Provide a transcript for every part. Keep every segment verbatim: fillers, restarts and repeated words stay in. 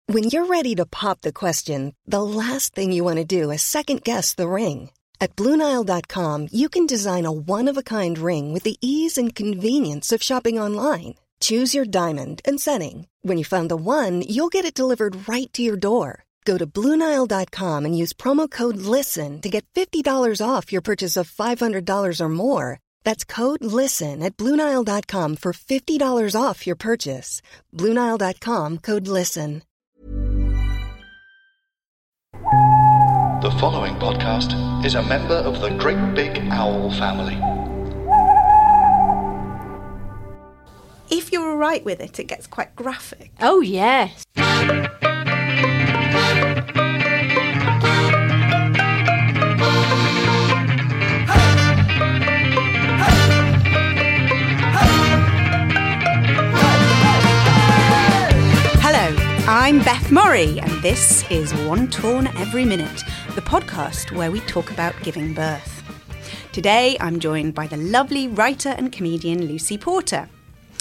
When you're ready to pop the question, the last thing you want to do is second-guess the ring. At Blue Nile dot com, you can design a one-of-a-kind ring with the ease and convenience of shopping online. Choose your diamond and setting. When you find the one, you'll get it delivered right to your door. Go to Blue Nile dot com and use promo code LISTEN to get fifty dollars off your purchase of five hundred dollars or more. That's code LISTEN at Blue Nile dot com for fifty dollars off your purchase. Blue Nile dot com, code LISTEN. The following podcast is a member of the Great Big Owl family. If you're all right with it, it gets quite graphic. Oh, yes. I'm Beth Murray, and this is One Torn Every Minute, the podcast where we talk about giving birth. Today, I'm joined by the lovely writer and comedian Lucy Porter.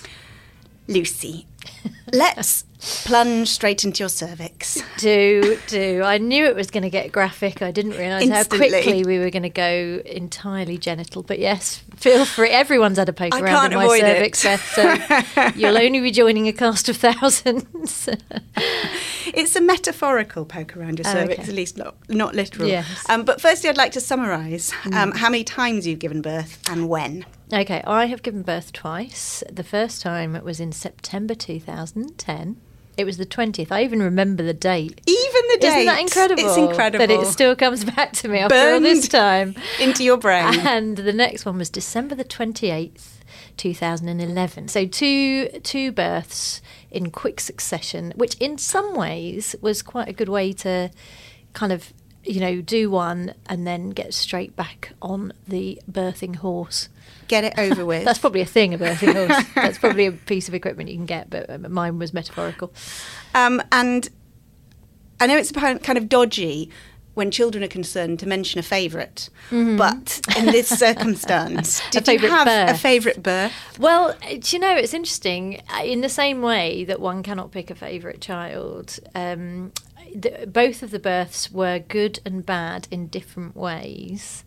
Lucy, let's plunge straight into your cervix. Do, do. I knew it was going to get graphic. I didn't realise how quickly we were going to go entirely genital. But yes, feel free. Everyone's had a poke I around can't in my avoid cervix, Beth, so you'll only be joining a cast of thousands. It's a metaphorical poke around your Oh, cervix, okay. at least not, not literal. Yes. Um, but firstly, I'd like to summarise um, how many times you've given birth and when. Okay, I have given birth twice. The first time was in September two thousand ten. It was the twentieth. I even remember the date. Even the date. Isn't that incredible? It's incredible. That it still comes back to me after all Burned this time. into your brain. And the next one was December the twenty-eighth, two thousand eleven. So two two births in quick succession, which in some ways was quite a good way to kind of, you know, do one and then get straight back on the birthing horse. Get it over with. That's probably a thing, a birthing horse. That's probably a piece of equipment you can get, but mine was metaphorical. Um, and I know it's kind of dodgy when children are concerned to mention a favourite, mm-hmm. but in this circumstance, did you have birth. a favourite birth? Well, do you know, it's interesting. In the same way that one cannot pick a favourite child, um, the, both of the births were good and bad in different ways.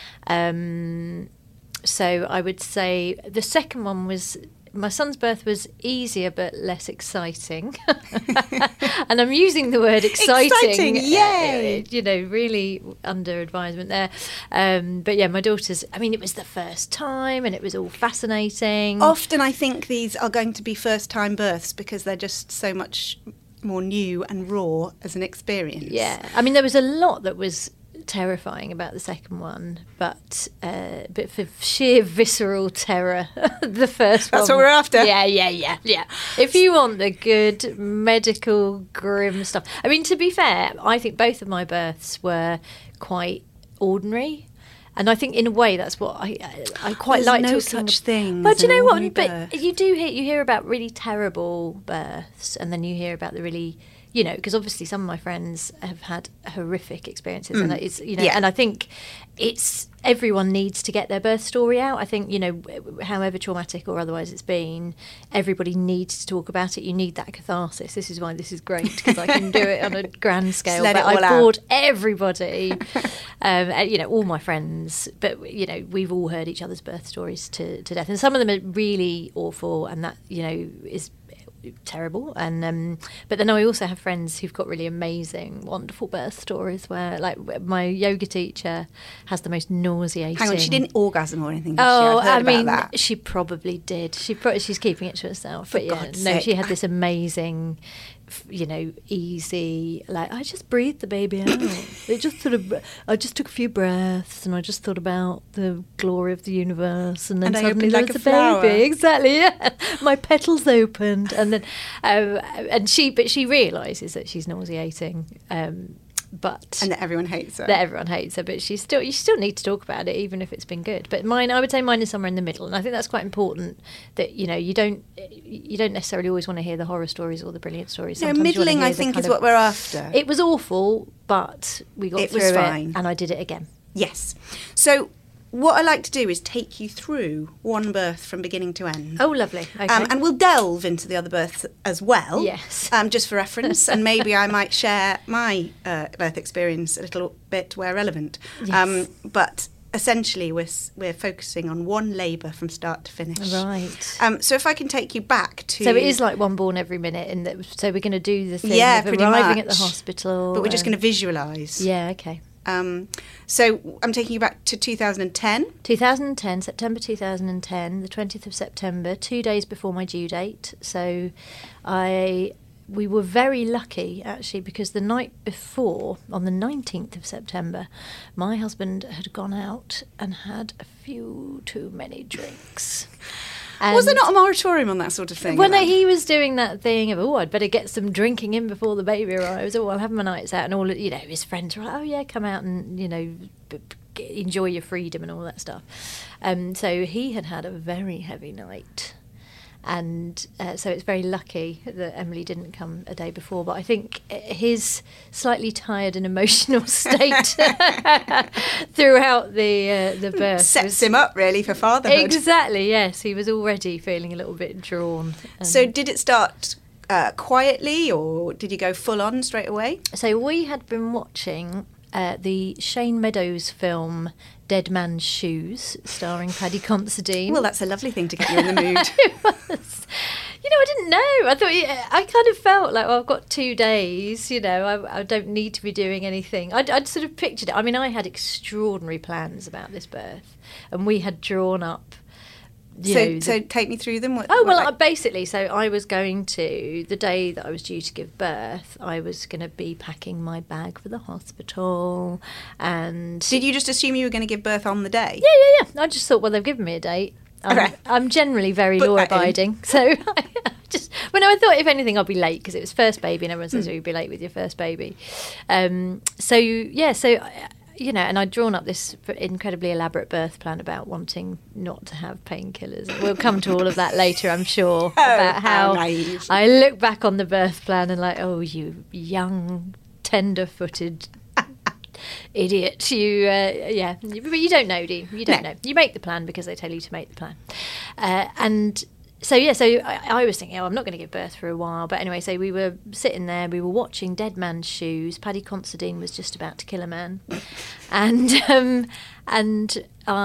Um So I would say the second one was, my son's birth was easier but less exciting. And I'm using the word exciting. Exciting, yay! Uh, you know, really under advisement there. Um, but yeah, my daughter's, I mean, it was the first time and it was all fascinating. Often I think these are going to be first time births because they're just so much more new and raw as an experience. Yeah. I mean, there was a lot that was terrifying about the second one, but uh, but for sheer visceral terror, the first one. That's what we're after. Yeah, yeah, yeah, yeah. If you want the good medical grim stuff. I mean, to be fair, I think both of my births were quite ordinary. And I think, in a way, that's what I I quite There's like. no talking such thing. But do you know what? Birth. But you do hear you hear about really terrible births, and then you hear about the really, you know, because obviously some of my friends have had horrific experiences, mm. and it's, you know, yeah. and I think it's everyone needs to get their birth story out. I think, you know, however traumatic or otherwise it's been, everybody needs to talk about it. You need that catharsis. This is why this is great, because I can do it on a grand scale. Let but it all I out. bored everybody, um, and, you know, all my friends. But you know, we've all heard each other's birth stories to, to death, and some of them are really awful, and that, you know, is terrible. And um but then I also have friends who've got really amazing, wonderful birth stories where, like, my yoga teacher has the most nauseating. Hang on, she didn't orgasm or anything, did Oh, she? I've heard I mean, about that. she probably did. She pro- she's keeping it to herself. For But yeah, God's no, sake. she had this amazing, f- you know, easy. Like, I just breathed the baby out. It just sort of, I just took a few breaths and I just thought about the glory of the universe, and then And I suddenly opened there like was a a flower. baby. Exactly. Yeah, my petals opened, and then, um, and she, but she realises that she's nauseating. Um, but And that everyone hates her. that everyone hates her, but she's still, you still need to talk about it, even if it's been good. But mine, I would say mine is somewhere in the middle, and I think that's quite important. That, you know, you don't you don't necessarily always want to hear the horror stories or the brilliant stories. No, Sometimes you wanna middling, hear I the think, kind is of- what we're after. It was awful, but we got It through was it, fine. and I did it again. Yes. So what I like to do is take you through one birth from beginning to end. Oh, lovely. Okay. Um, and we'll delve into the other births as well. Yes. Um, just for reference. And maybe I might share my uh, birth experience a little bit where relevant. Yes. Um, but essentially, we're, we're focusing on one labour from start to finish. Right. Um, so if I can take you back to... So it is like one born every minute. And that, so we're going to do the thing Yeah, of pretty arriving much. at the hospital. But we're just and- going to visualise. Yeah, okay. Um, so I'm taking you back to two thousand ten. two thousand ten, September two thousand ten, the twentieth of September, two days before my due date. So I we were very lucky, actually, because the night before, on the nineteenth of September, my husband had gone out and had a few too many drinks. And Was there not a moratorium on that sort of thing? Well, no, then? he was doing that thing of, oh, I'd better get some drinking in before the baby arrives. Oh, I'll have my nights out. And all, you know, his friends were like, oh, yeah, come out and, you know, b- b- enjoy your freedom and all that stuff. Um, so he had had a very heavy night. And uh, so it's very lucky that Emily didn't come a day before. But I think his slightly tired and emotional state throughout the uh, the birth Sets was- him up, really, for fatherhood. Exactly, yes. He was already feeling a little bit drawn. Um, So did it start uh, quietly, or did you go full on straight away? So we had been watching uh, the Shane Meadows film Dead Man's Shoes, starring Paddy Considine. Well, that's a lovely thing to get you in the mood. It was. You know, I didn't know. I thought, yeah, I kind of felt like, well, I've got two days, you know, I, I don't need to be doing anything. I'd, I'd sort of pictured it. I mean, I had extraordinary plans about this birth, and we had drawn up, you so, know, the- so take me through them. What, Oh, what, well, like- I basically, so I was going to, the day that I was due to give birth, I was going to be packing my bag for the hospital, and... did you just assume you were going to give birth on the day? Yeah, yeah, yeah. I just thought, well, they've given me a date. I'm, Okay. I'm generally very Put that in. law-abiding, so I just... Well, no, I thought, if anything, I'll be late, because it was first baby, and everyone says Mm. you'll be late with your first baby. Um, so, yeah, so... You know, and I'd drawn up this incredibly elaborate birth plan about wanting not to have painkillers. We'll come to all of that later, I'm sure, about how how naive. I look back on the birth plan and like, oh, you young, tender-footed idiot. You, uh, yeah, but you don't know, do you? You don't No. know. You make the plan because they tell you to make the plan. Uh, and... So, yeah, so I, I was thinking, oh, I'm not going to give birth for a while. But anyway, so we were sitting there, we were watching Dead Man's Shoes. Paddy Considine was just about to kill a man. and um, and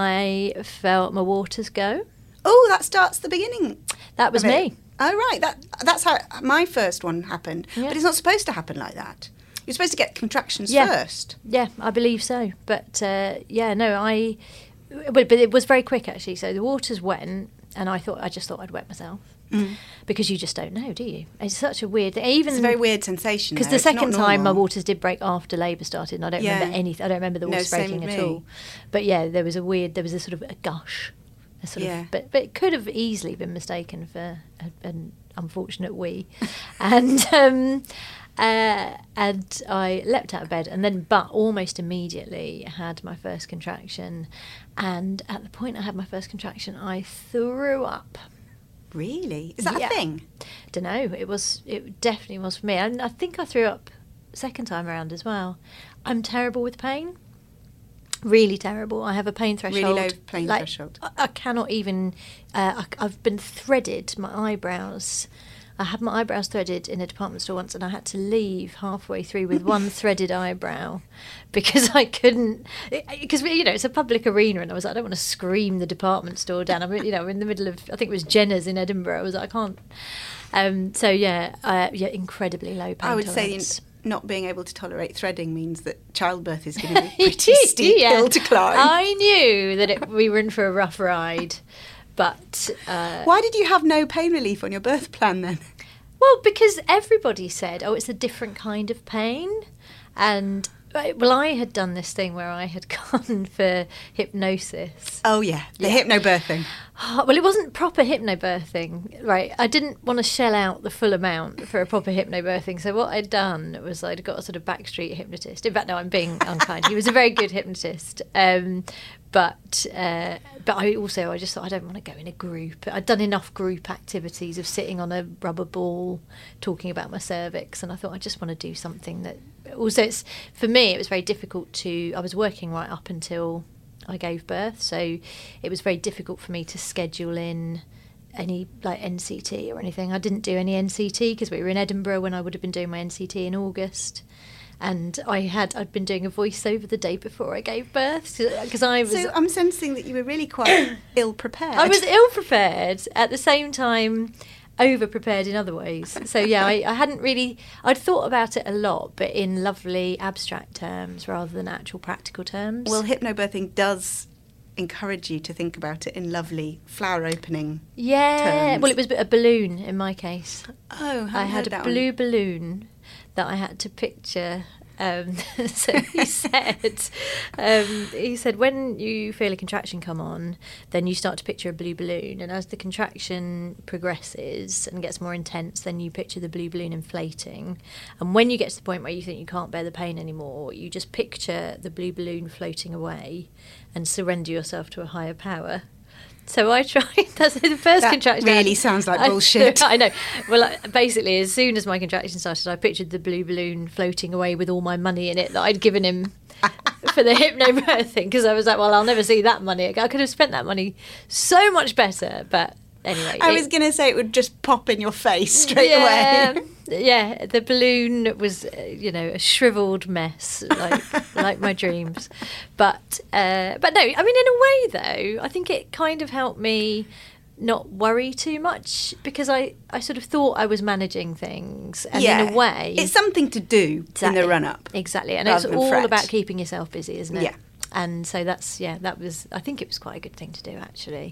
I felt my waters go. Oh, that starts the beginning. That was of it. me. Oh, right. That That's how my first one happened. Yeah. But it's not supposed to happen like that. You're supposed to get contractions Yeah. first. Yeah, I believe so. But, uh, yeah, no, I... But, but it was very quick, actually. So the waters went, and I thought I just thought I'd wet myself. Mm. Because you just don't know, do you? It's such a weird thing. Even It's a very weird sensation. Because though. the It's not second time my normal. waters did break after labour started, and I don't Yeah. remember anything. I don't remember the No, waters same breaking with at me. all. But yeah, there was a weird. There was a sort of a gush. A sort Yeah. of, but but it could have easily been mistaken for a, an unfortunate wee, and. Um, Uh, and I leapt out of bed, and then, but almost immediately had my first contraction. And at the point I had my first contraction, I threw up. Really? Is that Yeah. a thing? Don't know. It was. It definitely was for me. And I think I threw up second time around as well. I'm terrible with pain. Really terrible. I have a pain threshold. Really low pain like, threshold. I, I cannot even. Uh, I, I've been threaded my eyebrows. I had my eyebrows threaded in a department store once, and I had to leave halfway through with one threaded eyebrow because I couldn't. Because you know it's a public arena, and I was like, I don't want to scream the department store down. I'm you know in the middle of I think it was Jenner's in Edinburgh. I was like, I can't. Um, so yeah, uh, yeah, incredibly low pain I would say tolerance. the, not being able to tolerate threading means that childbirth is going to be a pretty steep Yeah. hill to climb. I knew that it, we were in for a rough ride, but uh, Why did you have no pain relief on your birth plan then? well, because everybody said, "Oh, it's a different kind of pain," and well, I had done this thing where I had gone for hypnosis. Oh yeah, the Yeah. hypnobirthing. Oh, well, it wasn't proper hypnobirthing, right? I didn't want to shell out the full amount for a proper hypnobirthing. So what I'd done was I'd got a sort of backstreet hypnotist. In fact, no, I'm being unkind. He was a very good hypnotist. Um, but uh, but I also, I just thought, I don't want to go in a group. I'd done enough group activities of sitting on a rubber ball talking about my cervix. And I thought, I just want to do something that... Also, it's for me, it was very difficult to... I was working right up until... I gave birth. So it was very difficult for me to schedule in any like N C T or anything. I didn't do any N C T because we were in Edinburgh when I would have been doing my N C T in August. And I had I'd been doing a voiceover the day before I gave birth because I was. So I'm sensing that you were really quite ill prepared. I was ill prepared at the same time, over prepared in other ways. So yeah, I, I hadn't really. I'd thought about it a lot, but in lovely abstract terms rather than actual practical terms. Well, hypnobirthing does encourage you to think about it in lovely flower opening. Yeah. terms. Well, it was a balloon in my case. Oh, I had a blue one. balloon that I had to picture. Um, so he said, um, he said, when you feel a contraction come on, then you start to picture a blue balloon, and as the contraction progresses and gets more intense, then you picture the blue balloon inflating. And when you get to the point where you think you can't bear the pain anymore, you just picture the blue balloon floating away and surrender yourself to a higher power. So I tried. That's the first that contraction. really sounds like I, bullshit. I know. Well, I, basically, as soon as my contraction started, I pictured the blue balloon floating away with all my money in it that I'd given him for the hypnobirthing, because I was like, well, I'll never see that money again. I could have spent that money so much better, but anyway. I it, was going to say it would just pop in your face straight yeah, away. Yeah, the balloon was, uh, you know, a shriveled mess, like like my dreams. But uh, but no, I mean, in a way, though, I think it kind of helped me not worry too much, because I, I sort of thought I was managing things, and yeah. in a way, it's something to do exactly, in the run-up. Exactly, and rather it's than all fret. about keeping yourself busy, isn't it? Yeah. And so that's, yeah, that was, I think it was quite a good thing to do, actually.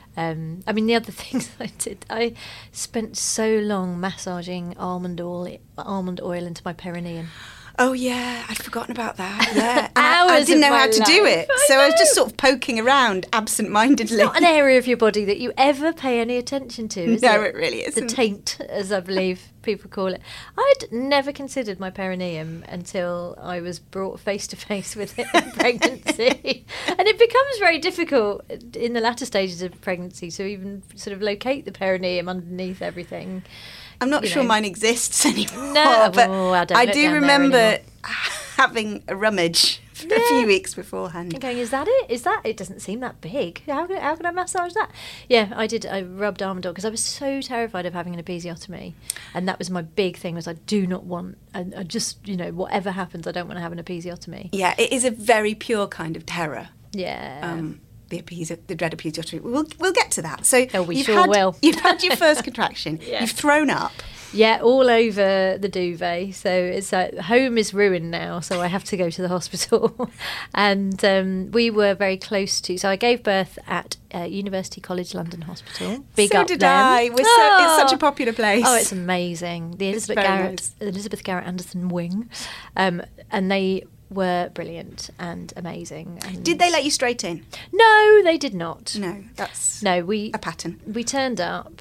Um, I mean, the other things I did, I spent so long massaging almond oil, almond oil into my perineum. Oh yeah, I'd forgotten about that. Yeah, and Hours I, I didn't of know my how to do life. it, I so I was know. just sort of poking around absent-mindedly. It's not an area of your body that you ever pay any attention to, is No, it? it really The isn't. taint, as I believe people call it. I'd never considered my perineum until I was brought face to face with it in pregnancy. And it becomes very difficult in the latter stages of pregnancy to even sort of locate the perineum underneath everything. I'm not you sure know. mine exists anymore. No, but oh, I don't I look do down there remember anymore. having a rummage for a Yeah. few weeks beforehand. And going, is that it? Is that? It doesn't seem that big. How could, how could I massage that? Yeah, I did. I rubbed almond oil because I was so terrified of having an episiotomy, and that was my big thing. Was I do not want. I, I just, you know, whatever happens, I don't want to have an episiotomy. Yeah, it is a very pure kind of terror. Yeah. Um, the episio- the dread episiotomy. We'll we'll get to that. So Oh, we you've sure had, will. You've had your first contraction. Yeah. You've thrown up. Yeah, all over the duvet. So it's like home is ruined now, so I have to go to the hospital. And um, we were very close to. So I gave birth at uh, University College London Hospital. Big so up did them. I. We're so, it's such a popular place. Oh, it's amazing. The It's Elizabeth very Garrett, nice. Elizabeth Garrett Anderson wing, um, and they were brilliant and amazing. And Did they let you straight in? No, they did not. No, that's No, we a pattern. we turned up,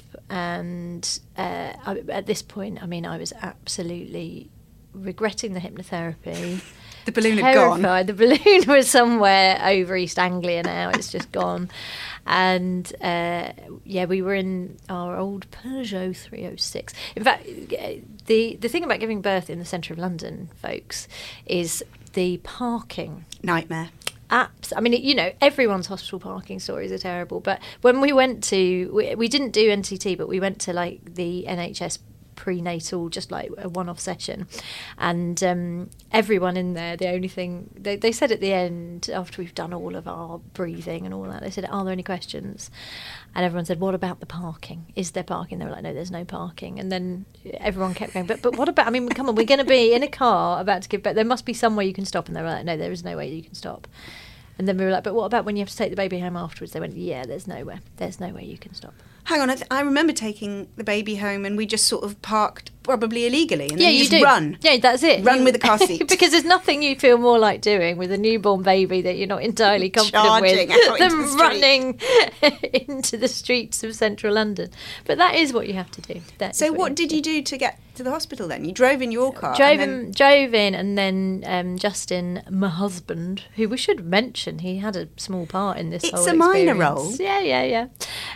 and uh, I, at this point, I mean, I was absolutely regretting the hypnotherapy. The balloon had gone. Terrified. The balloon was somewhere over East Anglia now. It's just gone. And uh, yeah, we were in our old Peugeot three oh six. In fact, the the thing about giving birth in the centre of London, folks, is the parking. Nightmare. Apps. I mean, you know, everyone's hospital parking stories are terrible. But when we went to, we, we didn't do N C T, but we went to like the N H S prenatal, just like a one-off session, and um, everyone in there, the only thing they, they said at the end, after we've done all of our breathing and all that, they said, are there any questions? And everyone said, what about the parking? Is there parking? They were like, no, there's no parking. And then everyone kept going, but but what about, I mean, come on, we're going to be in a car about to give birth, there must be somewhere you can stop. And they were like, no, there is no way you can stop. And then we were like, but what about when you have to take the baby home afterwards? They went, yeah, there's nowhere. There's no way you can stop. Hang on, I, th- I remember taking the baby home and we just sort of parked probably illegally and Yeah, then you, you just do. run. Yeah, that's it. Run You- with the car seat. Because there's nothing you feel more like doing with a newborn baby that you're not entirely confident Charging with out than into the street. running into the streets of central London. But that is what you have to do. That is So you what have did to you do to get to the hospital then? You drove in your car? Drove, and in, then- drove in, and then um, Justin, my husband, who we should mention, he had a small part in this It's whole a minor experience. role. Yeah, yeah, yeah.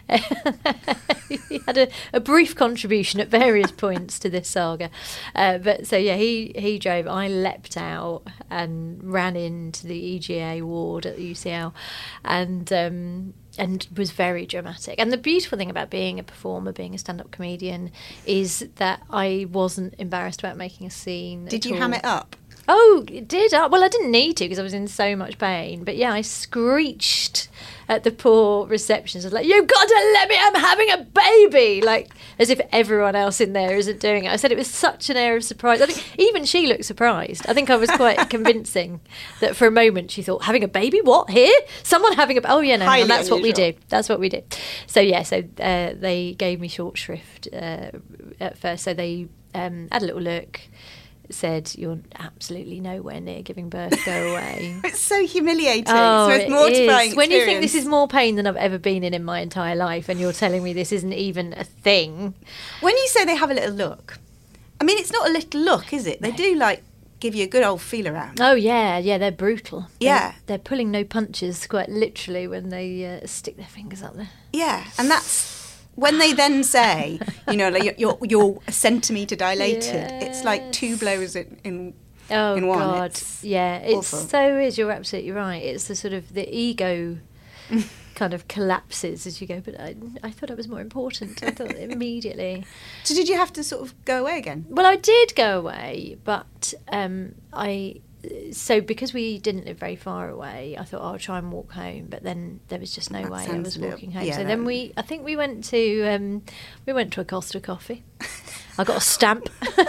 he had a, a brief contribution at various points to this saga. Uh, but so, yeah, he, he drove. I leapt out and ran into the E G A ward at the U C L and um, and was very dramatic. And the beautiful thing about being a performer, being a stand-up comedian, is that I wasn't embarrassed about making a scene. Did at you all. ham it up? Oh, it did. I, well, I didn't need to because I was in so much pain. But yeah, I screeched at the poor receptionist. I was like, "You've got to let me, I'm having a baby!" Like, as if everyone else in there isn't doing it. I said it was such an air of surprise. I think even she looked surprised. I think I was quite convincing that for a moment she thought, having a baby? What? Here? Someone having a... Oh, yeah, no, no that's what we do. That's what we do. So, yeah, so uh, they gave me short shrift uh, at first. So they um, had a little look, said, "You're absolutely nowhere near giving birth, go away." It's so humiliating. Oh, so it's it mortifying is. When you think experience. this is more pain than I've ever been in in my entire life and you're telling me this isn't even a thing. When you say they have a little look, I mean, it's not a little look, is it? They do, like, give you a good old feel around. Oh, yeah, yeah, they're brutal. Yeah. They're, they're pulling no punches, quite literally, when they uh, stick their fingers up there. Yeah, and that's... When they then say, you know, like, you're, you're, you're a centimetre dilated, it's like two blows in, in, Oh, in one. God. It's yeah, it awful. so is. You're absolutely right. It's the sort of the ego kind of collapses as you go, but I, I thought it was more important. I thought immediately. So did you have to sort of go away again? Well, I did go away, but um, I... So because we didn't live very far away, I thought, oh, I'll try and walk home. But then there was just no That way I sounds was a bit- walking home. yeah, so that- then we, I think we went to, um, we went to a Costa Coffee. I got a stamp.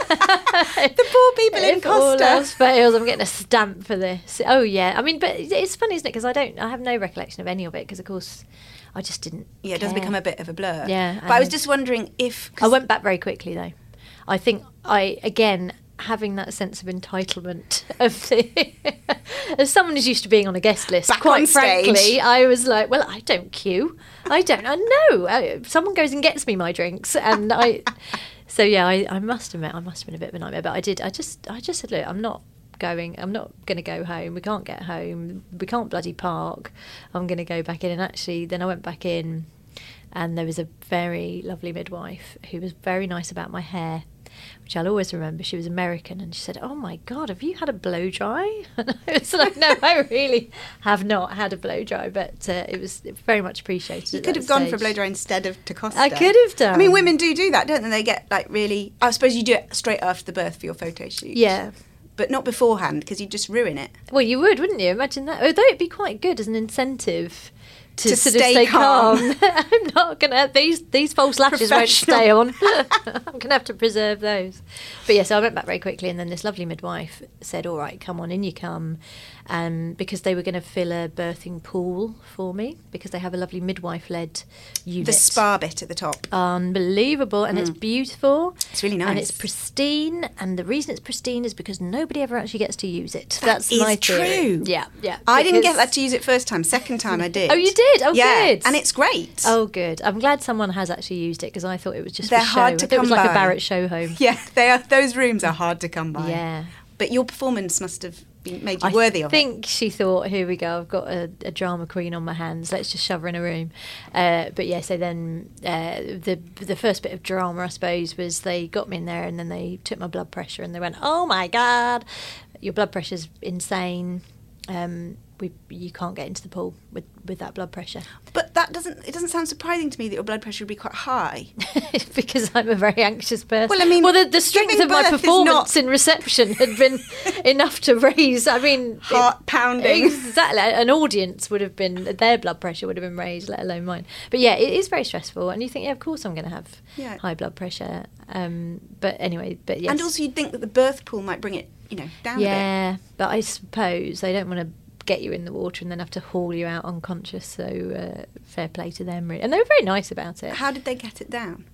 The poor people in If all Costa. else fails, I'm getting a stamp for this. Oh yeah, I mean, but it's funny, isn't it? Because I don't, I have no recollection of any of it. Because of course, I just didn't. Yeah, it does care. become a bit of a blur. Yeah, But I was and- just wondering if... 'cause I went back very quickly though. I think I again having that sense of entitlement of the as someone who's used to being on a guest list. Back quite on stage. frankly, I was like, well, I don't queue. I don't. I know. I, someone goes and gets me my drinks, and I. So yeah, I, I must admit, I must have been a bit of a nightmare. But I did. I just, I just said, look, I'm not going. I'm not going to go home. We can't get home. We can't bloody park. I'm going to go back in. And actually, then I went back in, and there was a very lovely midwife who was very nice about my hair, which I'll always remember. She was American, and she said, "Oh my God, have you had a blow dry?" And I was like, "No, I really have not had a blow dry," but uh, it was very much appreciated. You at could that have gone for a stage. blow dry instead of to Costa. I could have done. I mean, women do do that, don't they? They get, like, really... I suppose you do it straight after the birth for your photo shoot. Yeah. But not beforehand, because you just ruin it. Well, you would, wouldn't you? Imagine that. Although it'd be quite good as an incentive to, To sort stay of stay calm. calm. I'm not gonna. These these false lashes won't stay on. I'm gonna have to preserve those. But yeah, so I went back very quickly, and then this lovely midwife said, "All right, come on, in you come," um, because they were going to fill a birthing pool for me because they have a lovely midwife-led unit. The spa bit at the top. Unbelievable, and it's beautiful. It's really nice. and it's pristine. And the reason it's pristine is because nobody ever actually gets to use it. That That's is my theory. true. Yeah, yeah. I didn't get because- that to use it first time. Second time I did. Oh, you did? Oh, yeah, good. and it's great. Oh, good. I'm glad someone has actually used it because I thought it was just They're for show. hard to I thought it was come like by. a Barrett show home. Yeah, they are. Those rooms are hard to come by. Yeah. But your performance must have been, made you I worthy of it. think she thought, here we go, I've got a, a drama queen on my hands, let's just shove her in a room. Uh, but yeah, so then uh, the the first bit of drama, I suppose, was they got me in there and then they took my blood pressure and they went, oh my God, your blood pressure's insane. Um, we you can't get into the pool with, with that blood pressure. But that doesn't. It doesn't sound surprising to me that your blood pressure would be quite high. Because I'm a very anxious person. Well, I mean, well, the, the strength giving of my birth is performance not- in reception had been enough to raise. I mean, Heart it- pounding. Exactly, an audience would have been their blood pressure would have been raised, let alone mine. But yeah, it is very stressful, and you think, yeah, of course, I'm going to have Yeah. high blood pressure. Um, but anyway, but yes, And also, you'd think that the birth pool might bring it, you know, down a bit. yeah. But I suppose they don't want to get you in the water and then have to haul you out unconscious. So uh, fair play to them, really. And they were very nice about it. How did they get it down?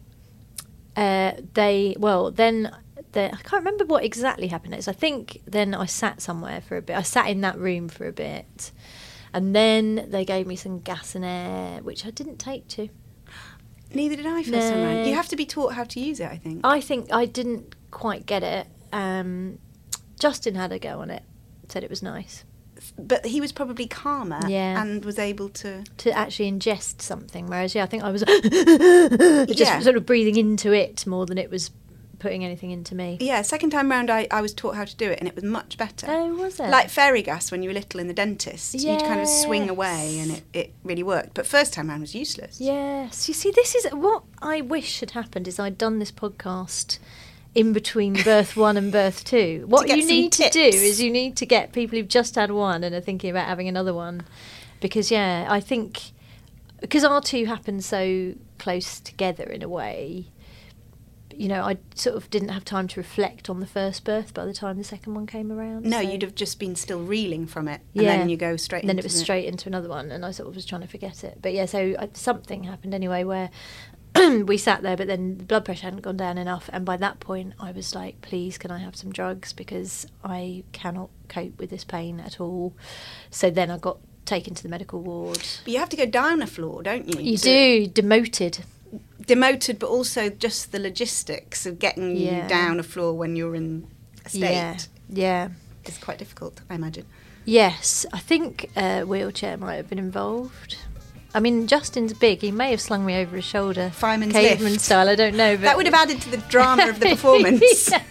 Uh, they well then the, I can't remember what exactly happened next. I think then I sat somewhere for a bit. I sat in that room for a bit, and then they gave me some gas and air, which I didn't take to. Neither did I first No. time round. You have to be taught how to use it, I think. I think I didn't quite get it. Um, Justin had a go on it, said it was nice. but he was probably calmer Yeah. and was able to... to actually ingest something. Whereas, yeah, I think I was just Yeah. sort of breathing into it more than it was putting anything into me. Yeah, second time round I, I was taught how to do it and it was much better. Oh, was it? Like fairy gas when you were little in the dentist. You'd kind of swing away Yes. and it, it really worked. But first time round was useless. Yes. You see, this is what I wish had happened is I'd done this podcast in between birth one and birth two. What get you some need to do tips. is you need to get people who've just had one and are thinking about having another one. Because, yeah, I think... Because our two happened so close together in a way... You know, I sort of didn't have time to reflect on the first birth by the time the second one came around. No, so- you'd have just been still reeling from it. And Yeah. then you go straight And then into it was the- straight into another one, and I sort of was trying to forget it. But yeah, so I, something happened anyway where we sat there, but then the blood pressure hadn't gone down enough. And by that point, I was like, please, can I have some drugs? Because I cannot cope with this pain at all. So then I got taken to the medical ward. But you have to go down a floor, don't you? You to- do, demoted. Demoted, but also just the logistics of getting Yeah. you down a floor when you're in a state Yeah, yeah. is quite difficult, I imagine. Yes, I think a wheelchair might have been involved. I mean, Justin's big. He may have slung me over his shoulder, Fireman's caveman lift. style. I don't know, but That would have added to the drama of the performance. Yes.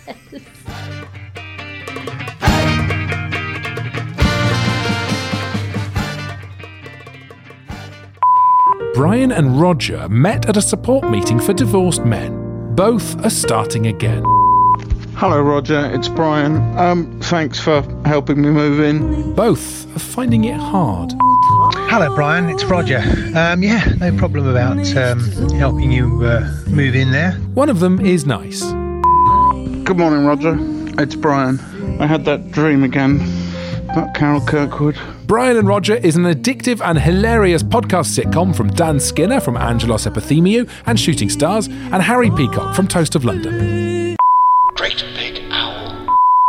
Brian and Roger met at a support meeting for divorced men. Both are starting again. Hello, Roger. It's Brian. Um, thanks for helping me move in. Both are finding it hard. Hello, Brian. It's Roger. Um, yeah, no problem about um, helping you uh, move in there. One of them is nice. Good morning, Roger. It's Brian. I had that dream again about Carol Kirkwood. Brian and Roger is an addictive and hilarious podcast sitcom from Dan Skinner from Angelos Epithemiou and Shooting Stars, and Harry Peacock from Toast of London. Great Big Owl.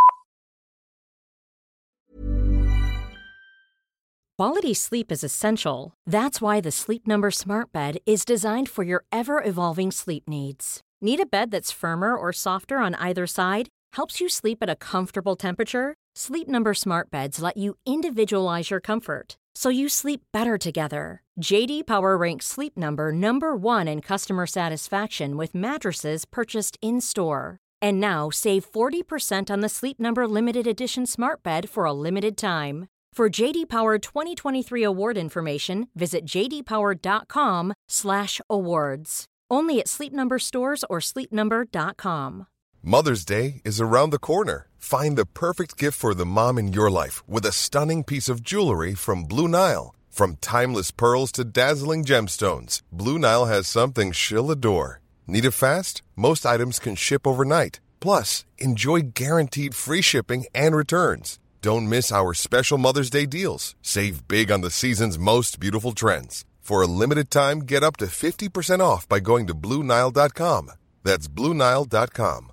Quality sleep is essential. That's why the Sleep Number Smart Bed is designed for your ever-evolving sleep needs. Need a bed that's firmer or softer on either side? Helps you sleep at a comfortable temperature? Sleep Number Smart Beds let you individualize your comfort, so you sleep better together. J D Power ranks Sleep Number number one in customer satisfaction with mattresses purchased in-store. And now save forty percent on the Sleep Number Limited Edition Smart Bed for a limited time. For J D Power twenty twenty-three award information, visit j d power dot com slash awards. Only at Sleep Number stores or sleep number dot com. Mother's Day is around the corner. Find the perfect gift for the mom in your life with a stunning piece of jewelry from Blue Nile. From timeless pearls to dazzling gemstones, Blue Nile has something she'll adore. Need it fast? Most items can ship overnight. Plus, enjoy guaranteed free shipping and returns. Don't miss our special Mother's Day deals. Save big on the season's most beautiful trends. For a limited time, get up to fifty percent off by going to blue nile dot com. That's blue nile dot com.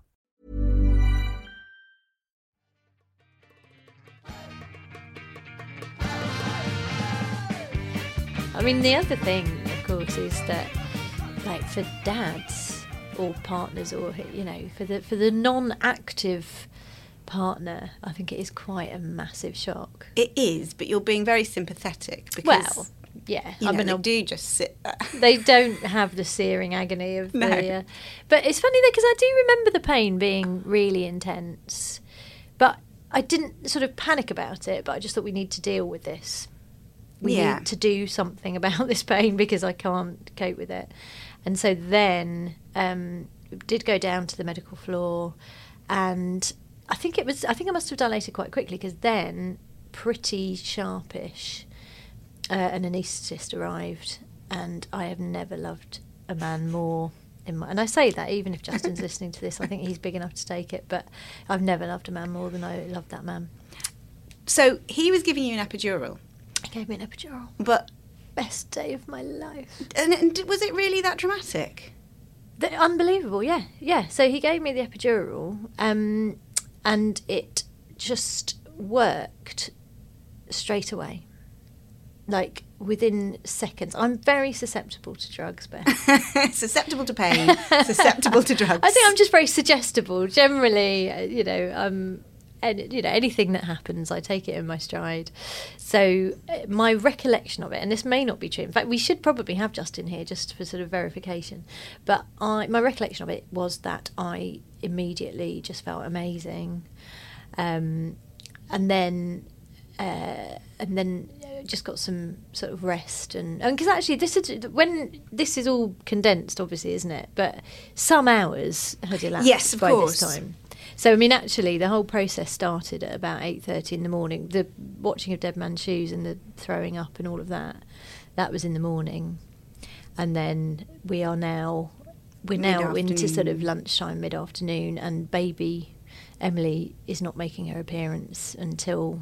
I mean, the other thing, of course, is that, like, for dads or partners, or you know, for the for the non-active partner, I think it is quite a massive shock. It is, but you're being very sympathetic because Well, yeah, you I know, mean, they I'll- do just sit there. they don't have the searing agony of No. the. Uh, but it's funny though, because I do remember the pain being really intense, but I didn't sort of panic about it. But I just thought we need to deal with this. We Yeah. need to do something about this pain because I can't cope with it. And so then um, did go down to the medical floor, and I think it was. I think I must have dilated quite quickly because then, pretty sharpish, uh, an anaesthetist arrived, and I have never loved a man more. In my, and I say that even if Justin's listening to this, I think he's big enough to take it. But I've never loved a man more than I loved that man. So he was giving you an epidural, He gave me an epidural. but Best day of my life. and, and was it really that dramatic? The, unbelievable, yeah, yeah. So he gave me the epidural, um, and it just worked straight away, like within seconds. I'm very susceptible to drugs, Beth. Susceptible to pain, susceptible to drugs. I think I'm just very suggestible. Generally, uh, you know, um, and you know, anything that happens, I take it in my stride. So uh, my recollection of it, and this may not be true. In fact, we should probably have Justin here just for sort of verification. But I, my recollection of it was that I immediately just felt amazing, um, and then uh, and then just got some sort of rest, and because actually this is when this is all condensed, obviously, isn't it? But some hours had elapsed yes, of by course. this time. So, I mean, actually, the whole process started at about eight thirty in the morning. The watching of Dead Man's Shoes and the throwing up and all of that, that was in the morning. And then we are now, we're now into sort of lunchtime, mid-afternoon, and baby Emily is not making her appearance until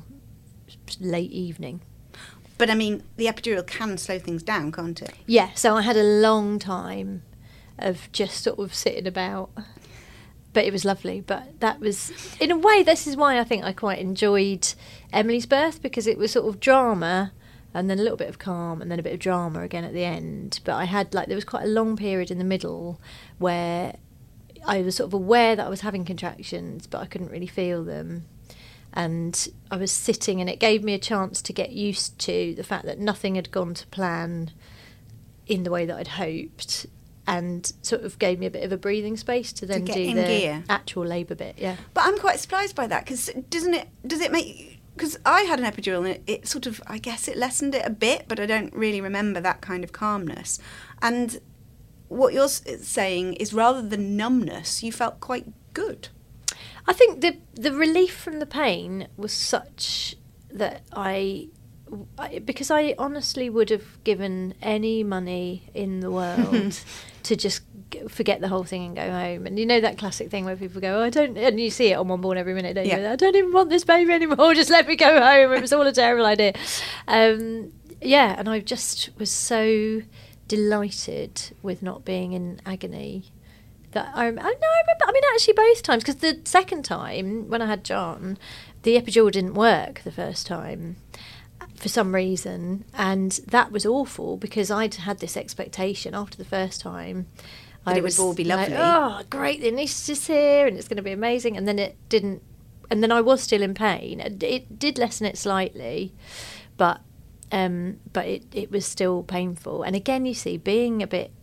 late evening. But, I mean, the epidural can slow things down, can't it? Yeah, so I had a long time of just sort of sitting about. But it was lovely. But that was, in a way, this is why I think I quite enjoyed Emily's birth, because it was sort of drama and then a little bit of calm and then a bit of drama again at the end. But I had, like, there was quite a long period in the middle where I was sort of aware that I was having contractions, but I couldn't really feel them. And I was sitting, and it gave me a chance to get used to the fact that nothing had gone to plan in the way that I'd hoped. And sort of gave me a bit of a breathing space to then to get do in the gear. actual labour bit, yeah. But I'm quite surprised by that, because doesn't it, does it make, because I had an epidural and it, it sort of, I guess it lessened it a bit, but I don't really remember that kind of calmness. And what you're saying is rather than numbness, you felt quite good. I think the the relief from the pain was such that I... I, because I honestly would have given any money in the world to just g- forget the whole thing and go home. And you know that classic thing where people go, oh, I don't, and you see it on One Born every minute, don't yeah. you? I don't even want this baby anymore, just let me go home. It was all a terrible idea. Um, yeah, and I just was so delighted with not being in agony. That I, I, no, I remember, I mean, actually both times, because the second time, when I had John, the epidural didn't work the first time. For some reason, and that was awful because I'd had this expectation after the first time that I it would all be lovely. Like, oh, great, the anaesthetist here, and it's going to be amazing. And then it didn't, and then I was still in pain. It, it did lessen it slightly, but um, but it, it was still painful. And again, you see, being a bit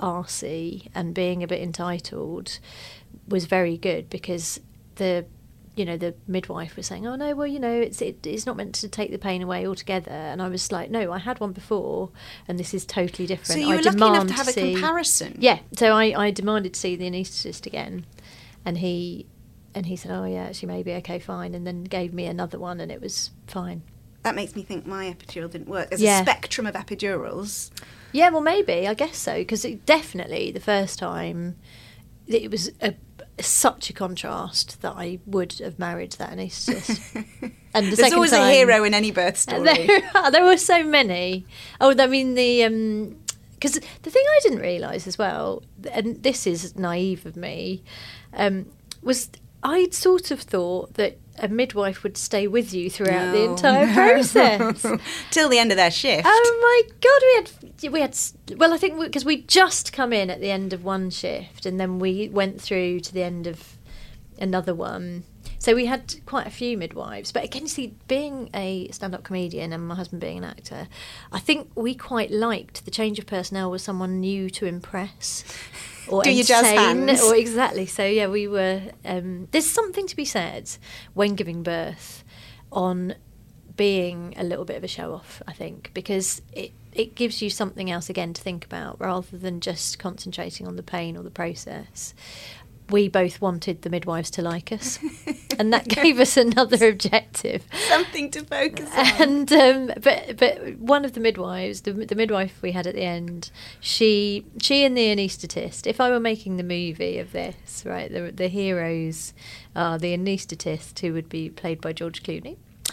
arsey and being a bit entitled was very good, because the you know, the midwife was saying, oh, no, well, you know, it's it, it's not meant to take the pain away altogether. And I was like, no, I had one before, and this is totally different. So you were I lucky enough to to have a see, comparison. Yeah, so I, I demanded to see the anaesthetist again, and he and he said, oh, yeah, actually, maybe, okay, fine, and then gave me another one, and it was fine. That makes me think my epidural didn't work. There's yeah. a spectrum of epidurals. Yeah, well, maybe, I guess so, because definitely the first time, it was a such a contrast that I would have married that anaesthetist. And the There's second always time, a hero in any birth story. There, there were so many. Oh, I mean, the because um, the thing I didn't realise as well, and this is naive of me, um, was I'd sort of thought that a midwife would stay with you throughout no, the entire no. process till the end of their shift. Oh my God, we had we had well, I think because we, we'd just come in at the end of one shift, and then we went through to the end of another one. So we had quite a few midwives. But again, you see, being a stand-up comedian and my husband being an actor, I think we quite liked the change of personnel with someone new to impress. Or do your jazz hands. Or exactly. So yeah, we were. Um, there's something to be said when giving birth on being a little bit of a show off, I think, because it it gives you something else again to think about rather than just concentrating on the pain or the process. We both wanted the midwives to like us, and that gave us another objective. Something to focus on. And um, but but one of the midwives, the, the midwife we had at the end, she she and the anaesthetist. If I were making the movie of this, right, the the heroes are the anaesthetist, who would be played by George Clooney.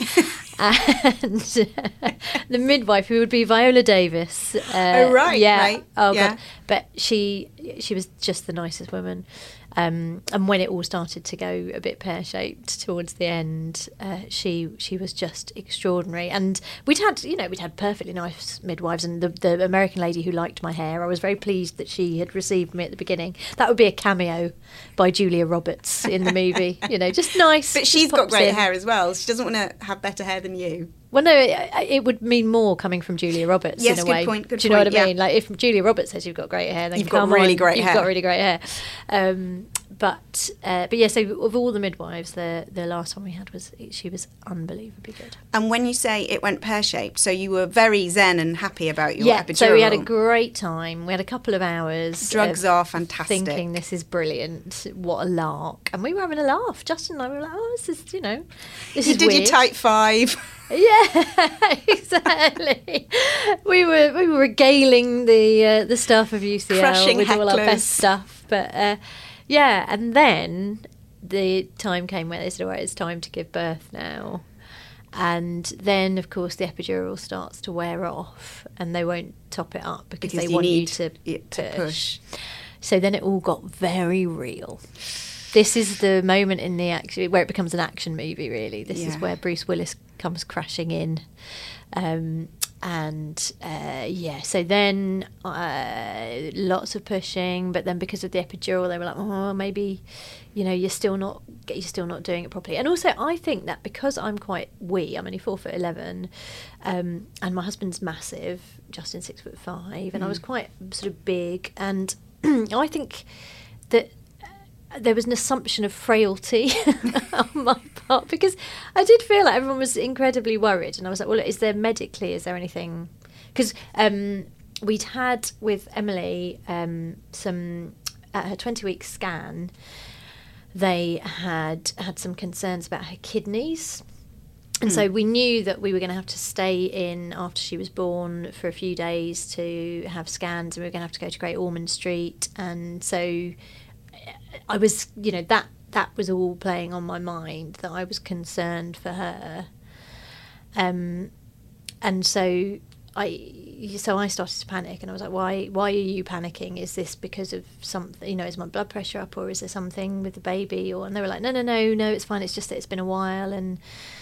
And uh, the midwife, who would be Viola Davis. Uh, oh right, yeah. right. Oh yeah. God. But she she was just the nicest woman. Um, and when it all started to go a bit pear-shaped towards the end, uh, she she was just extraordinary. And we'd had, you know, we'd had perfectly nice midwives, and the, the American lady who liked my hair, I was very pleased that she had received me at the beginning. That would be a cameo by Julia Roberts in the movie, you know, just nice. But she's got great in. hair as well. She doesn't want to have better hair than you. Well, no, it, it would mean more coming from Julia Roberts yes, in a good way. Point, good Do you know point, what I yeah. mean? Like, if Julia Roberts says you've got great hair, then you've got come really on, great you've hair. You've got really great hair. Um, but uh, but yeah, so of all the midwives, the the last one we had was she was unbelievably good. And when you say it went pear shaped, so you were very zen and happy about your yeah, epidural. So we had a great time. We had a couple of hours. Drugs are fantastic. Thinking this is brilliant. What a lark! And we were having a laugh. Justin and I were like, oh, this is you know, this you is did weird. your type five. Yeah, exactly. We were we were regaling the uh, the staff of U C L Crushing with all our hecklers. best stuff, but uh, yeah, and then the time came when they said, "All right, it's time to give birth now," and then of course the epidural starts to wear off, and they won't top it up because, Because they you want you need to, it to push. push. So then it all got very real. This is the moment in the action where it becomes an action movie, really. This is Yeah. where Bruce Willis comes crashing in. Um, and uh, yeah, so then uh, lots of pushing, but then because of the epidural, they were like, oh, maybe, you know, you're still not you're still not doing it properly. And also, I think that because I'm quite wee, I'm only four foot eleven, um, and my husband's massive, Justin six foot five, and Mm. I was quite sort of big, and I think that there was an assumption of frailty on my part because I did feel like everyone was incredibly worried, and I was like, well, is there medically, is there anything? Because um, we'd had with Emily um, some, at her twenty-week scan, they had had some concerns about her kidneys. And so we knew that we were going to have to stay in after she was born for a few days to have scans, and we were going to have to go to Great Ormond Street. And so I was, you know, that that was all playing on my mind, that I was concerned for her. Um, and so I, so I started to panic, and I was like, why, why are you panicking? Is this because of something, you know, is my blood pressure up, or is there something with the baby? Or, and they were like, no, no, no, no, it's fine. It's just that it's been a while. And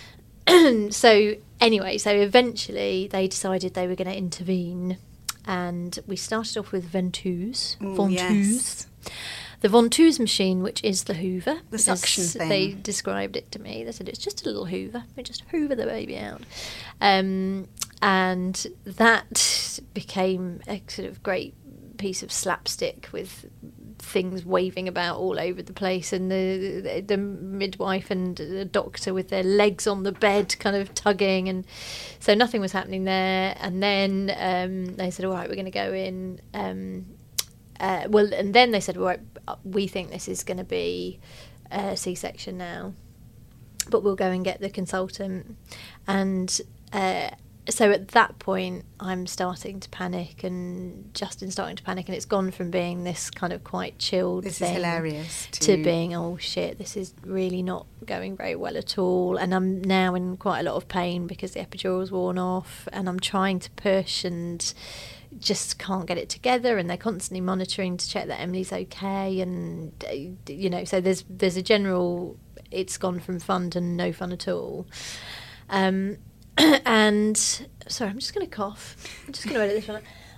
so anyway, so eventually they decided they were going to intervene, and we started off with Ventouse, Ooh, Ventouse. yes. The Ventouse machine, which is the Hoover. The suction as thing. They described it to me. They said it's just a little Hoover. We just hoover the baby out. Um, and that became a sort of great piece of slapstick with things waving about all over the place, and the, the the midwife and the doctor with their legs on the bed kind of tugging, and so nothing was happening there. And then um, they said, all right, we're going to go in. Um, uh, well, and then they said, all right, we think this is going to be a C-section now, but we'll go and get the consultant. And uh, so at that point, I'm starting to panic, and Justin's starting to panic, and it's gone from being this kind of quite chilled This thing is hilarious. to being, oh shit, this is really not going very well at all. And I'm now in quite a lot of pain because the epidural's worn off, and I'm trying to push and just can't get it together, and they're constantly monitoring to check that Emily's okay. And uh, you know, so there's there's a general, it's gone from fun to no fun at all. Um, and sorry, I'm just going to cough. I'm just going to edit this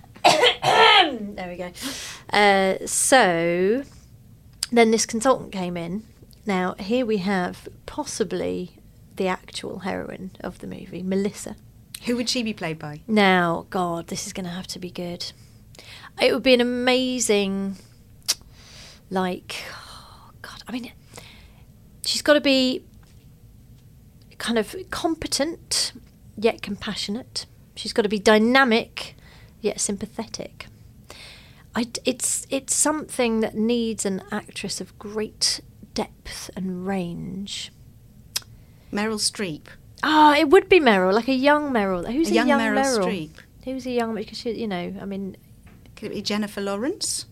one. There we go. Uh, so then this consultant came in. Now here we have possibly the actual heroine of the movie, Melissa. Who would she be played by? Now, God, this is going to have to be good. It would be an amazing, like, oh God, I mean, she's got to be kind of competent yet compassionate. She's got to be dynamic yet sympathetic. I, it's it's something that needs an actress of great depth and range. Meryl Streep. Ah, oh, it would be Meryl, like a young Meryl. Who's a, a young, young Meryl, Meryl? Streep? Who's a young? Because she, you know, I mean, could it be Jennifer Lawrence?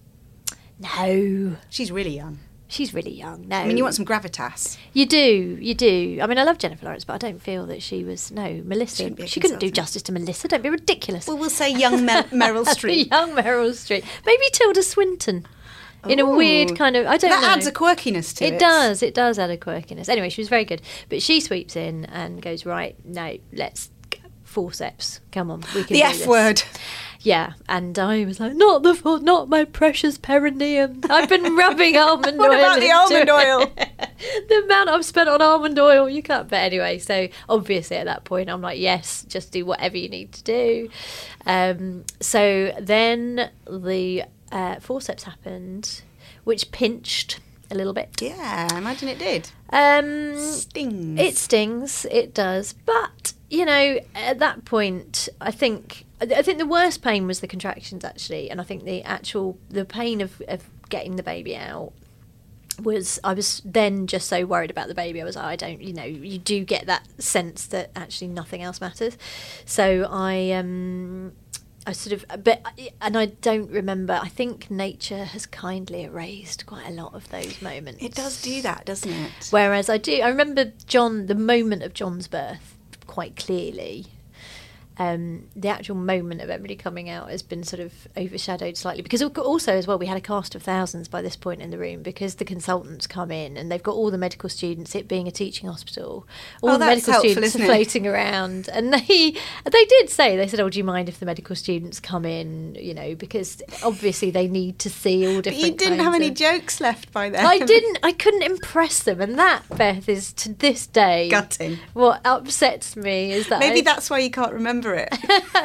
No, she's really young. She's really young. No, I mean, you want some gravitas. You do, you do. I mean, I love Jennifer Lawrence, but I don't feel that she was. No, Melissa. She, she couldn't do justice to Melissa. Don't be ridiculous. Well, we'll say young Mer- Meryl Streep. Young Meryl Streep. Maybe Tilda Swinton. in a weird kind of, I don't that know. That adds a quirkiness to it. It does, it does add a quirkiness. Anyway, she was very good. But she sweeps in and goes, right, no, let's go. Forceps. Come on, we can The do F this. word. Yeah, and I was like, not the fault, not my precious perineum. I've been rubbing almond What oil. about the into almond it. oil? The amount I've spent on almond oil, you can't. But anyway, so obviously at that point, I'm like, yes, just do whatever you need to do. Um, so then the uh, forceps happened, which pinched a little bit. Yeah, I imagine it did. Um, Stings. It stings, it does. But, you know, at that point, I think I think the worst pain was the contractions, actually. And I think the actual, the pain of, of getting the baby out was, I was then just so worried about the baby. I was like, I don't, you know, you do get that sense that actually nothing else matters. So I, um... I sort of, but, and I don't remember, I think nature has kindly erased quite a lot of those moments. It does do that, doesn't it? Whereas I do, I remember John, the moment of John's birth quite clearly. Um, the actual moment of Emily coming out has been sort of overshadowed slightly because also as well we had a cast of thousands by this point in the room because the consultants come in and they've got all the medical students, it being a teaching hospital, all oh, the that's medical helpful, students isn't are it? floating around, and they they did say, they said, oh, do you mind if the medical students come in, you know, because obviously they need to see all different But you didn't kinds have any of- jokes left by then. I didn't. I couldn't impress them, and that, Beth, is to this day Gutting. what upsets me is that Maybe I, that's why you can't remember it.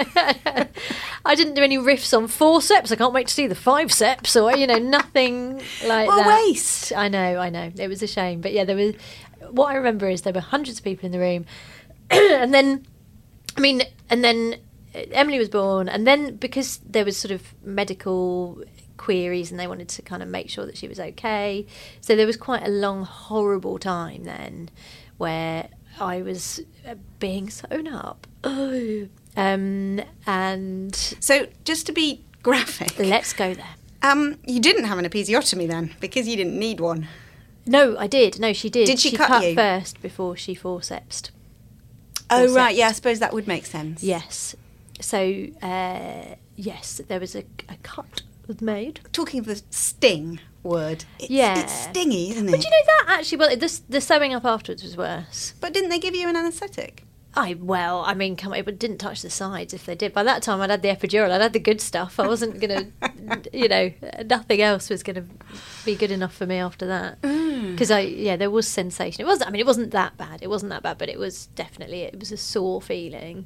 I didn't do any riffs on forceps. I can't wait to see the fiveseps, or you know, nothing like What a that. waste. I know, I know. It was a shame, but yeah, there was. What I remember is there were hundreds of people in the room, and then, I mean, and then Emily was born, and then because there was sort of medical queries and they wanted to kind of make sure that she was okay, so there was quite a long, horrible time then where I was uh, being sewn up. Oh. Um, and So, just to be graphic, let's go there. um, you didn't have an episiotomy then because you didn't need one. No, I did. No, she did. Did she cut you? first before she forcepsed. Oh, Forceps. right, yeah, I suppose that would make sense. Yes. So, uh, yes, there was a, a cut was made. Talking of the sting word, it's, Yeah. it's stingy, isn't it? But you know that actually, well, the, the sewing up afterwards was worse. But didn't they give you an anaesthetic? I well, I mean, come on, it didn't touch the sides. If they did, by that time I'd had the epidural. I'd had the good stuff. I wasn't gonna, you know, nothing else was gonna be good enough for me after that. Because I, yeah, there was sensation. It wasn't. I mean, it wasn't that bad. It wasn't that bad, but it was definitely. It was a sore feeling.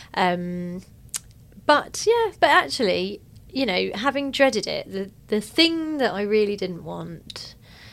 Um, but yeah, but actually, you know, having dreaded it, the the thing that I really didn't want,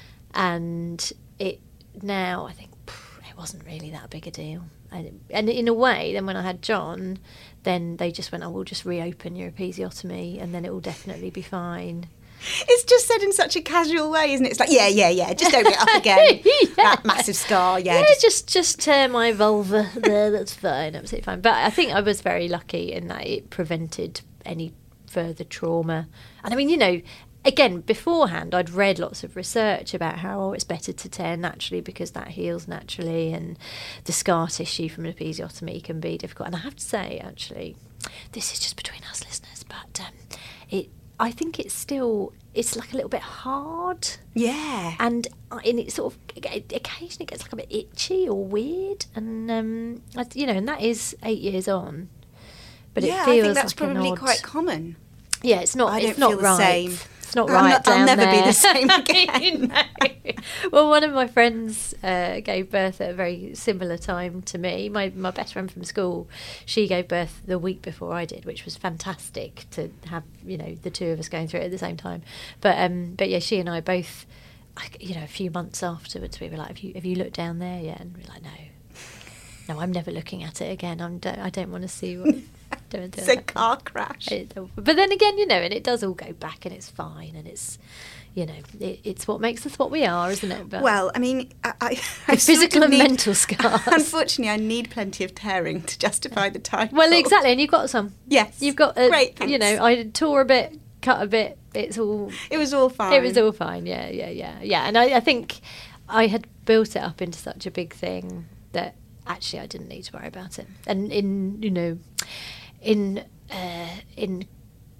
and it now I think pff, it wasn't really that big a deal. And, and in a way, then when I had John, then they just went, oh, we'll just reopen your episiotomy and then it will definitely be fine. It's just said in such a casual way, isn't it? It's like, yeah, yeah, yeah, just open it up again. Yeah. That massive scar, yeah. Yeah, just- just just tear my vulva there, that's fine, absolutely fine. But I think I was very lucky in that it prevented any further trauma. And I mean, you know, again, beforehand, I'd read lots of research about how oh, it's better to tear naturally because that heals naturally, and the scar tissue from an episiotomy can be difficult. And I have to say, actually, this is just between us listeners, but um, it, I think it's still, it's like a little bit hard. Yeah. And, uh, and it sort of, it occasionally gets like a bit itchy or weird. And, um, I, you know, and that is eight years on. But yeah, it feels I think that's like an probably odd- quite common. Yeah, it's not. I it's don't not feel the right. same. It's not I'm right. not- I'll down never be there. the same again. No. Well, one of my friends uh, gave birth at a very similar time to me. My my best friend from school, she gave birth the week before I did, which was fantastic to have, you know, the two of us going through it at the same time. But um, but yeah, she and I both, like, you know, a few months afterwards, we were like, "Have you have you looked down there yet?" And we were like, "No." No, I'm never looking at it again. I'm don't, I don't want to see what. Don't, don't It's a car crash. It, but then again, you know, and it does all go back, and it's fine, and it's, you know, it, it's what makes us what we are, isn't it? But Well, I mean, I, I, the I sort physical of and need- mental scars. Unfortunately, I need plenty of tearing to justify the title. Well, exactly, and you've got some. Yes. You've got a, Great, you thanks. know, I tore a bit, cut a bit. It's all. It was all fine. It was all fine. Yeah, yeah, yeah, yeah. And I, I think I had built it up into such a big thing that actually I didn't need to worry about it. And in, you know, in uh, in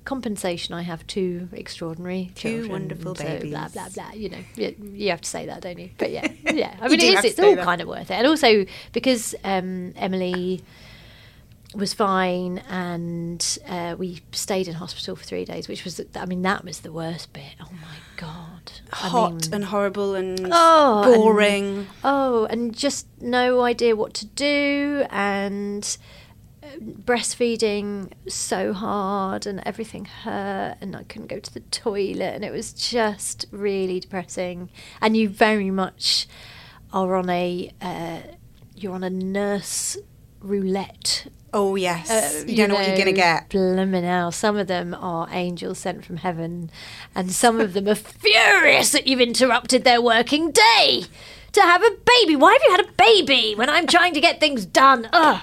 compensation, I have two extraordinary Two children, wonderful so babies. blah blah blah. You know, you, you have to say that, don't you? But yeah, yeah. I mean, do it have is. to It's say all that. kind of worth it, and also because um, Emily was fine, and uh, we stayed in hospital for three days, which was, I mean, that was the worst bit. Oh my God. I Hot mean, and horrible and oh, boring. And, oh, and just no idea what to do, and uh, breastfeeding so hard, and everything hurt, and I couldn't go to the toilet, and it was just really depressing. And you very much are on a, uh, you're on a nurse roulette. Oh, yes. Uh, you don't know, what you're going to get. Blimmin' hell. Some of them are angels sent from heaven, and some of them are furious that you've interrupted their working day to have a baby. Why have you had a baby when I'm trying to get things done? Ugh.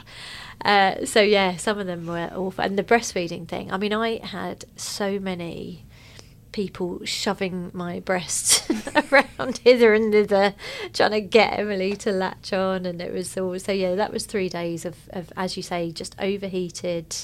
Uh, so, yeah, some of them were awful. And the breastfeeding thing. I mean, I had so many people shoving my breasts around hither and thither, trying to get Emily to latch on, and it was all so yeah that was three days of, of as you say, just overheated,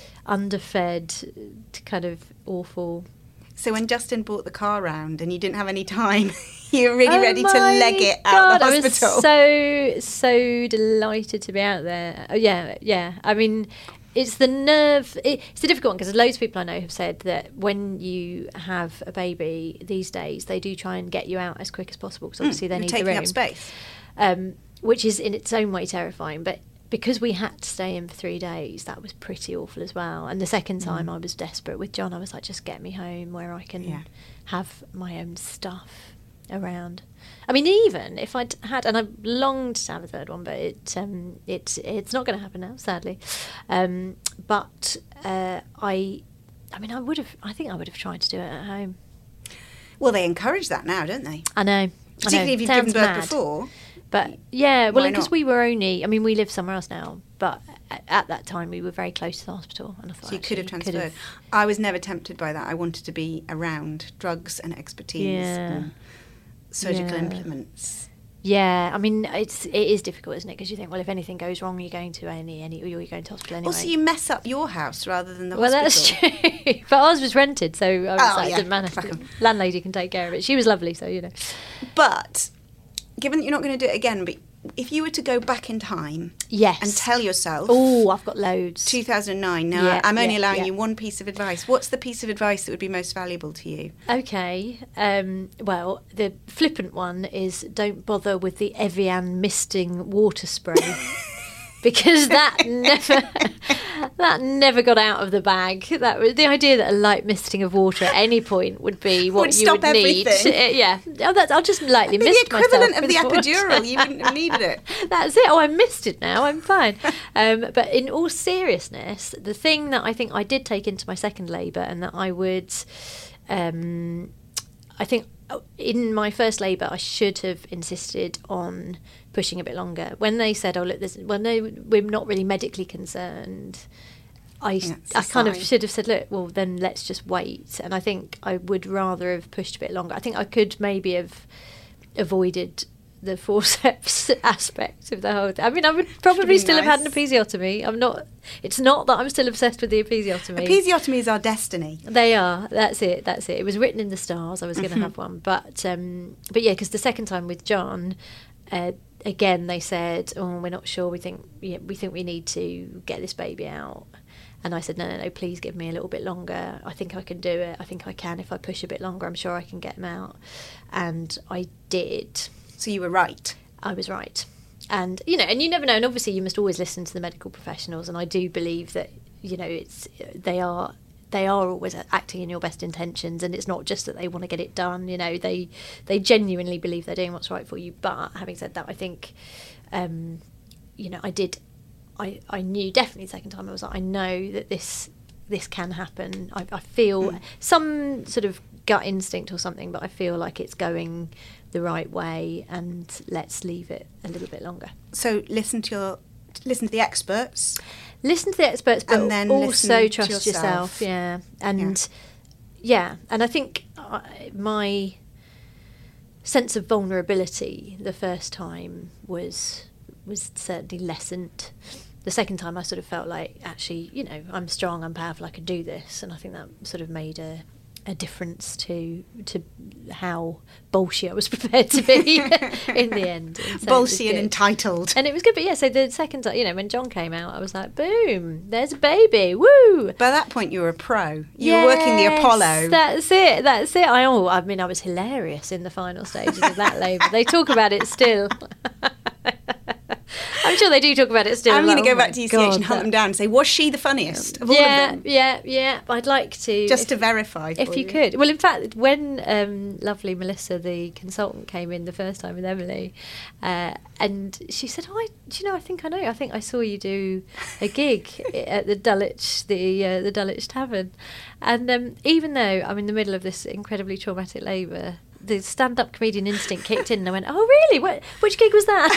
underfed, kind of awful. So when Justin brought the car round and you didn't have any time, you were really Oh ready to my leg it out God, the I was hospital. so so delighted to be out there. Oh, yeah yeah I mean, it's the nerve. It, it's a difficult one because loads of people I know have said that when you have a baby these days, they do try and get you out as quick as possible because obviously Mm, they you're need taking the room, up space. um, which is in its own way terrifying. But because we had to stay in for three days, that was pretty awful as well. And the second time I was desperate with John. I was like, just get me home where I can Yeah. have my own stuff around. I mean, even if I'd had, and I longed to have a third one, but it um, it it's not going to happen now, sadly. Um, but uh, I, I mean, I would have. I think I would have tried to do it at home. Well, they encourage that now, don't they? I know, Particularly I know. if you've Sounds given birth mad. before. But yeah, well, Why because not? we were only, I mean, we live somewhere else now, but at, at that time we were very close to the hospital, and I thought So you could have actually, transferred. I was never tempted by that. I wanted to be around drugs and expertise Yeah. and surgical Yeah. implements. Yeah, I mean, it's it is difficult, isn't it? Because you think, well, if anything goes wrong, you're going to A and E, any, or you're going to hospital anyway. Also, you mess up your house rather than the well, hospital. that's true. But ours was rented, so I was Oh, like, yeah, it didn't matter. fuck 'em. Landlady can take care of it. She was lovely, so you know. But given that you're not going to do it again, but if you were to go back in time Yes. and tell yourself, Oh, I've got loads. two thousand nine, now Yeah, I'm only yeah, allowing yeah. you one piece of advice. What's the piece of advice that would be most valuable to you? Okay. Um, well, the flippant one is don't bother with the Evian misting water spray. Because that never, that never got out of the bag. That was the idea that a light misting of water at any point would be what Would you stop would need. everything. Uh, yeah, oh, that's, I'll just lightly The mist equivalent myself of the with water. epidural. You wouldn't have needed it. That's it. Oh, I missed it now. I'm fine. Um, but in all seriousness, the thing that I think I did take into my second labour, and that I would, um, I think in my first labour, I should have insisted on pushing a bit longer. When they said, "Oh, look, there's, well, no, we're not really medically concerned," I, Yeah, it's a I kind of sign. should have said, "Look, well, then let's just wait." And I think I would rather have pushed a bit longer. I think I could maybe have avoided the forceps aspect of the whole thing. I mean, I would probably been still have had an nice. episiotomy. I'm not. It's not that I'm still obsessed with the episiotomy. Episiotomy is our destiny. They are. That's it. That's it. It was written in the stars. I was going Mm-hmm. to have one, but um, but yeah, because the second time with John, uh, again they said, "Oh, we're not sure. We think yeah, we think we need to get this baby out." And I said, "No, no, no. Please give me a little bit longer. I think I can do it. I think I can. If I push a bit longer, I'm sure I can get him out." And I did. So you were right. I was right. And, you know, and you never know. And obviously you must always listen to the medical professionals. And I do believe that, you know, it's they are they are always acting in your best intentions. And it's not just that they want to get it done. You know, they they genuinely believe they're doing what's right for you. But having said that, I think, um, you know, I did, I, I knew definitely the second time I was like, I know that this this can happen. I, I feel mm. some sort of gut instinct or something, but I feel like it's going the right way, and let's leave it a little bit longer. So listen to your, listen to the experts. Listen to the experts, but And then also listen to trust yourself. yourself. Yeah, and yeah, and I think uh, my sense of vulnerability the first time was was certainly lessened. the second time I sort of felt like, actually, you know, I'm strong, I'm powerful, I can do this. And I think that sort of made a, a difference to to how bolshy I was prepared to be in the end. And so bolshy and entitled. And it was good. But yeah, so the second time, you know, when John came out, I was like, boom, there's a baby, woo. By that point, you were a pro. You yes, were working the Apollo. That's it, that's it. I, oh, I mean, I was hilarious in the final stages of that labour. They talk about it still. I'm sure they do talk about it still. I'm like, going to go oh back to U C H and hunt that... them down and say, was she the funniest of all yeah, of them? Yeah, yeah, I'd like to. Just if, to verify for If you, you could. Well, in fact, when um, lovely Melissa, the consultant, came in the first time with Emily, uh, and she said, oh, I, do you know, I think I know. I think I saw you do a gig at the Dulwich, the, uh, the Dulwich Tavern. And um, even though I'm in the middle of this incredibly traumatic labour, the stand-up comedian instinct kicked in and I went, oh, really? What, which gig was that?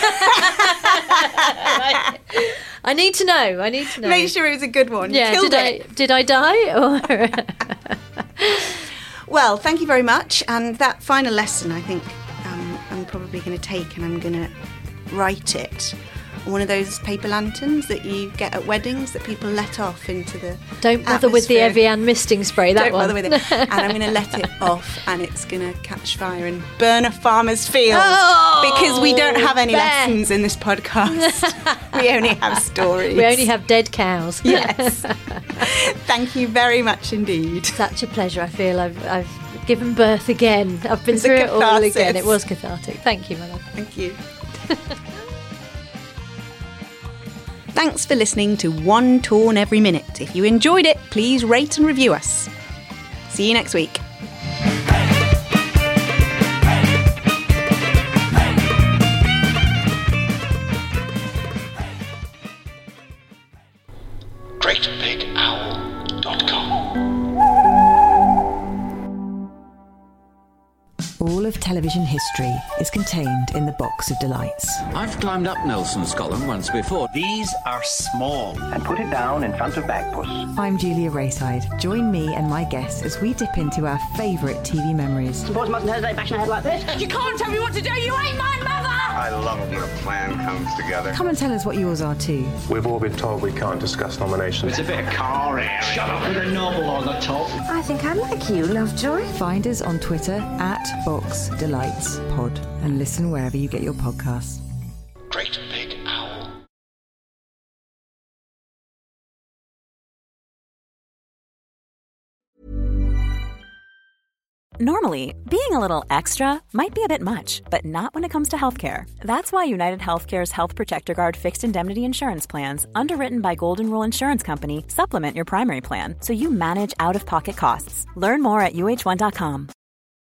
Right. I need to know. I need to know. Make sure it was a good one. Yeah, Killed did it. I did I die? Or Well, thank you very much. And that final lesson, I think um, I'm probably going to take and I'm going to write it on one of those paper lanterns that you get at weddings that people let off into the Don't bother atmosphere. With the Evian misting spray, that Don't one. bother with it. And I'm going to let it off and it's going to catch fire and burn a farmer's field. Oh, because we don't have any Beth. lessons in this podcast. We only have stories. We only have dead cows. Yes. Thank you very much indeed. Such a pleasure. I feel I've, I've given birth again. I've been It's through a it all catharsis. again. It was cathartic. Thank you, my love. Thank you. Thanks for listening to One Torn Every Minute. If you enjoyed it, please rate and review us. See you next week. great big owl dot com. All of television history is contained in the Box of Delights. I've climbed up Nelson's column once before. These are small. And put it down in front of Bagpuss. I'm Julia Rayside. Join me and my guests as we dip into our favourite T V memories. Boys mustn't hesitate bashing a head like this. You can't tell me what to do, you ain't my mother! I love it when a plan comes together. Come and tell us what yours are too. We've all been told we can't discuss nominations. It's a bit of car air. Shut up with a novel on the top. I think I like you, Lovejoy. Find us on Twitter at Box Delights Pod and listen wherever you get your podcasts. Great Big Owl. Normally, being a little extra might be a bit much, but not when it comes to healthcare. That's why United Healthcare's Health Protector Guard fixed indemnity insurance plans, underwritten by Golden Rule Insurance Company, supplement your primary plan so you manage out-of-pocket costs. Learn more at U H one dot com.